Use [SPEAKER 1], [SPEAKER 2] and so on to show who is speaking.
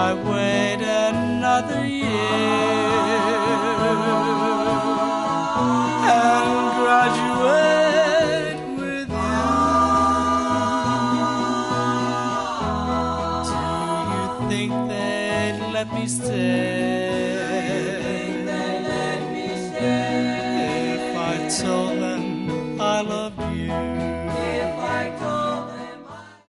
[SPEAKER 1] I wait another year and graduate with you? Do you think they'd let me stay?